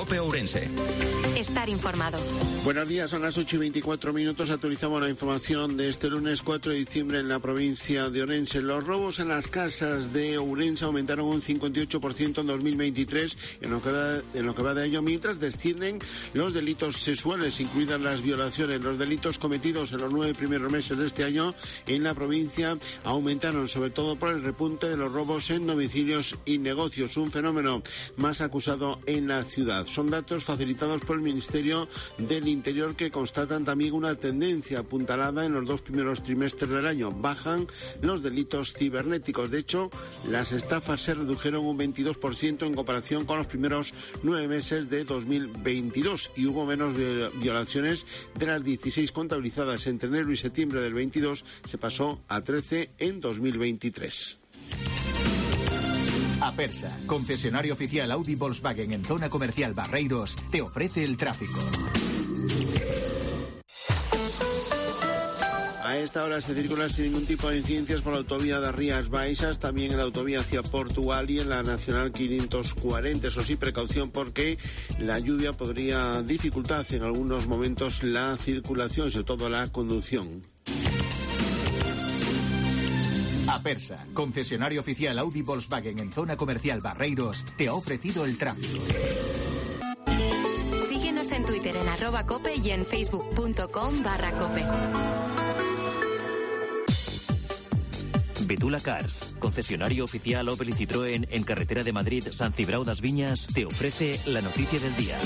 COPE Ourense. Estar informado. Buenos días, son las 8:24. Actualizamos la información de este lunes 4 de diciembre en la provincia de Ourense. Los robos en las casas de Ourense aumentaron un 58% en 2023, en lo que va de año, mientras descienden los delitos sexuales, incluidas las violaciones. Los delitos cometidos en los 9 primeros meses de este año en la provincia aumentaron, sobre todo por el repunte de los robos en domicilios y negocios, un fenómeno más acusado en la ciudad. Son datos facilitados por el Ministerio del Interior, que constatan también una tendencia apuntalada en los 2 primeros trimestres del año. Bajan los delitos cibernéticos. De hecho, las estafas se redujeron un 22% en comparación con los primeros 9 meses de 2022 y hubo menos violaciones. De las 16 contabilizadas entre enero y septiembre del 22, se pasó a 13 en 2023. Apersa, concesionario oficial Audi Volkswagen en zona comercial Barreiros, te ofrece el tráfico. A esta hora se circula sin ningún tipo de incidencias por la autovía de Rías Baixas, también en la autovía hacia Portugal y en la Nacional 540. Eso sí, precaución porque la lluvia podría dificultar en algunos momentos la circulación, sobre todo la conducción. Apersa, concesionario oficial Audi Volkswagen en zona comercial Barreiros, te ha ofrecido el tráfico. Síguenos en Twitter en @cope y en facebook.com/cope. Betula Cars, concesionario oficial Opel y Citroën en carretera de Madrid, San Cibrao das Viñas, te ofrece la noticia del día.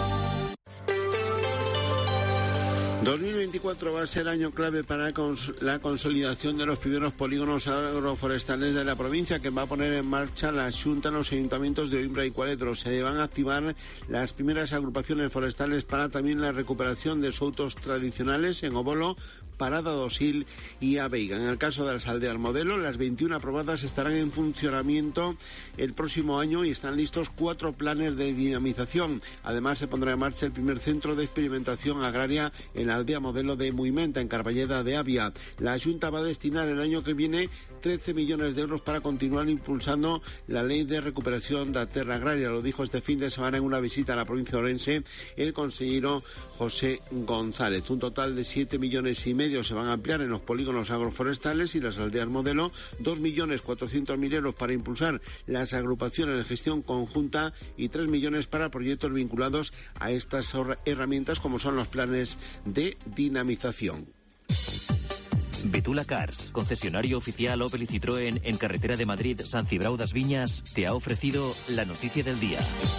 2024 va a ser año clave para la consolidación de los primeros polígonos agroforestales de la provincia, que va a poner en marcha la Xunta en los ayuntamientos de Oimbra y Cualedro. Se van a activar las primeras agrupaciones forestales para también la recuperación de soutos tradicionales en Obolo, Parada do Sil y Aveiga. En el caso de las aldeas modelo, las 21 aprobadas estarán en funcionamiento el próximo año y están listos 4 planes de dinamización. Además, se pondrá en marcha el primer centro de experimentación agraria en la aldea modelo de Muimenta, en Carballeda de Avia. La Xunta va a destinar el año que viene 13 millones de euros para continuar impulsando la ley de recuperación de la terra agraria. Lo dijo este fin de semana en una visita a la provincia de Ourense el consejero José González. Un total de 7,5 millones se van a ampliar en los polígonos agroforestales y las aldeas modelo, 2,4 millones euros para impulsar las agrupaciones de gestión conjunta y 3 millones para proyectos vinculados a estas herramientas, como son los planes de dinamización. Betula Cars, concesionario oficial Opel y Citroën en carretera de Madrid, San Cibrao das Viñas, te ha ofrecido la noticia del día.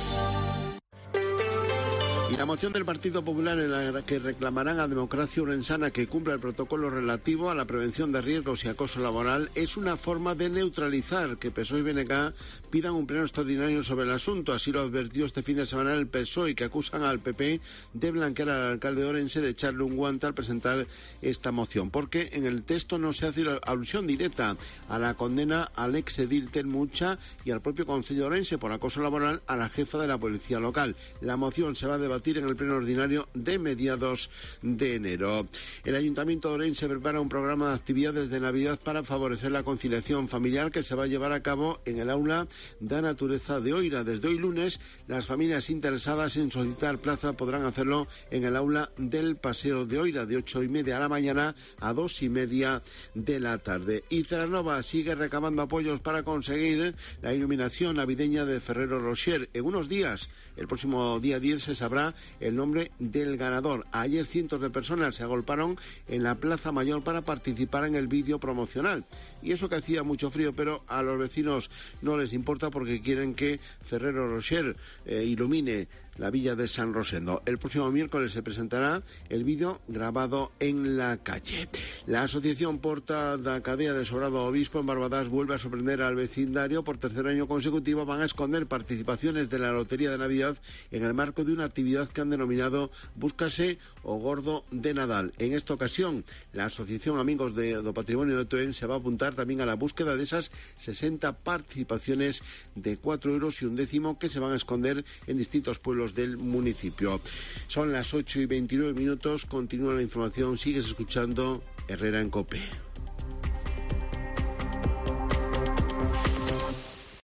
Y la moción del Partido Popular en la que reclamarán a Democracia Ourensana que cumpla el protocolo relativo a la prevención de riesgos y acoso laboral es una forma de neutralizar que PSOE y BNG pidan un pleno extraordinario sobre el asunto. Así lo advirtió este fin de semana el PSOE, que acusan al PP de blanquear al alcalde de Ourense, de echarle un guante al presentar esta moción, porque en el texto no se hace alusión directa a la condena al ex edil Telmucha y al propio Concello de Ourense por acoso laboral a la jefa de la policía local. La moción se va a debatir en el pleno ordinario de mediados de enero. El Ayuntamiento de Ourense prepara un programa de actividades de Navidad para favorecer la conciliación familiar que se va a llevar a cabo en el aula de Natureza de Oira. Desde hoy lunes, las familias interesadas en solicitar plaza podrán hacerlo en el aula del Paseo de Oira, de 8:30 de la mañana a 2:30 de la tarde. Y Celanova sigue recabando apoyos para conseguir la iluminación navideña de Ferrero Rocher. En unos días, el próximo día 10, se sabrá el nombre del ganador. Ayer cientos de personas se agolparon en la Plaza Mayor para participar en el vídeo promocional. Y eso que hacía mucho frío, pero a los vecinos no les importa porque quieren que Ferrero Rocher ilumine la villa de San Rosendo. El próximo miércoles se presentará el vídeo grabado en la calle. La asociación Porta da Cadea de Sobrado Obispo en Barbadas vuelve a sorprender al vecindario. Por tercer año consecutivo van a esconder participaciones de la Lotería de Navidad en el marco de una actividad que han denominado Búscase o Gordo de Nadal. En esta ocasión, la asociación Amigos do Patrimonio de Toén se va a apuntar también a la búsqueda de esas 60 participaciones de 4 euros y un décimo que se van a esconder en distintos pueblos del municipio. Son las 8:29. Continúa la información. Sigues escuchando Herrera en COPE.